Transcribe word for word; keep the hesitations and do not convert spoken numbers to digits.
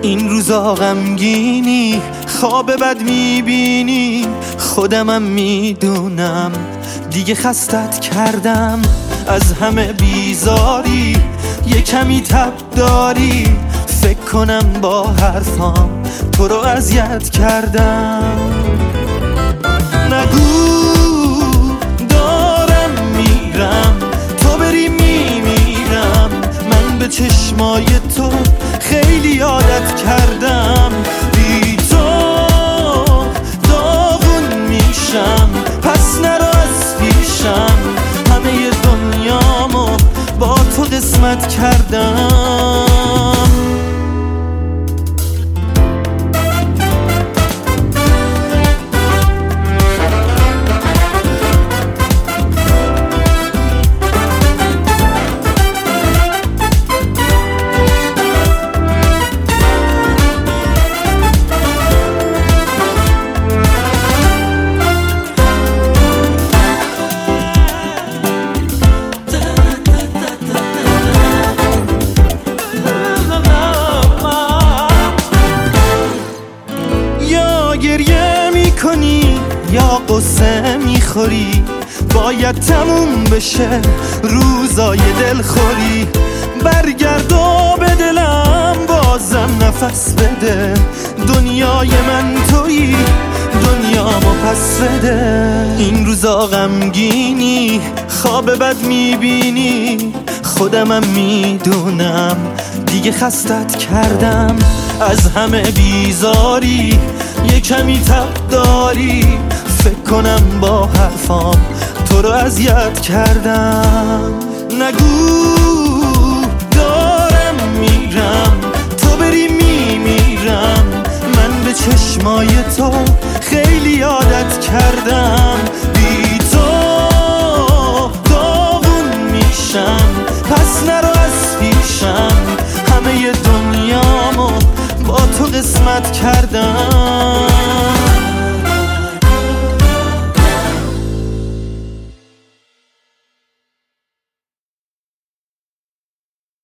این روزا غمگینی، خواب بد میبینی، خودمم میدونم دیگه خستت کردم. از همه بیزاری یه کمی تب داری، فکر کنم با حرفام تو رو اذیت کردم. نگو دارم میرم، تو بری میمیرم، من به چشمای تو خیلی عادت کردم. بی تو داغون میشم، پس نرو از پیشم، همه دنیامو با تو قسمت کردم. گریه میکنی یا قصه میخوری، باید تموم بشه روزای دلخوری. برگرد و به دلم بازم نفس بده، دنیای من تویی، دنیامو پس بده. این روزا غمگینی، خواب بد میبینی، خودمم میدونم دیگه خستت کردم. از همه بیزاری یه کمی تب داری، فکر کنم با حرفام تو رو اذیت کردم. نگو دارم میرم، تو بری میمیرم، من به چشمای تو خیلی عادت کردم. بی تو داغون میشم، پس نرو از پیشم، همه دنیامو با تو قسمت کردم.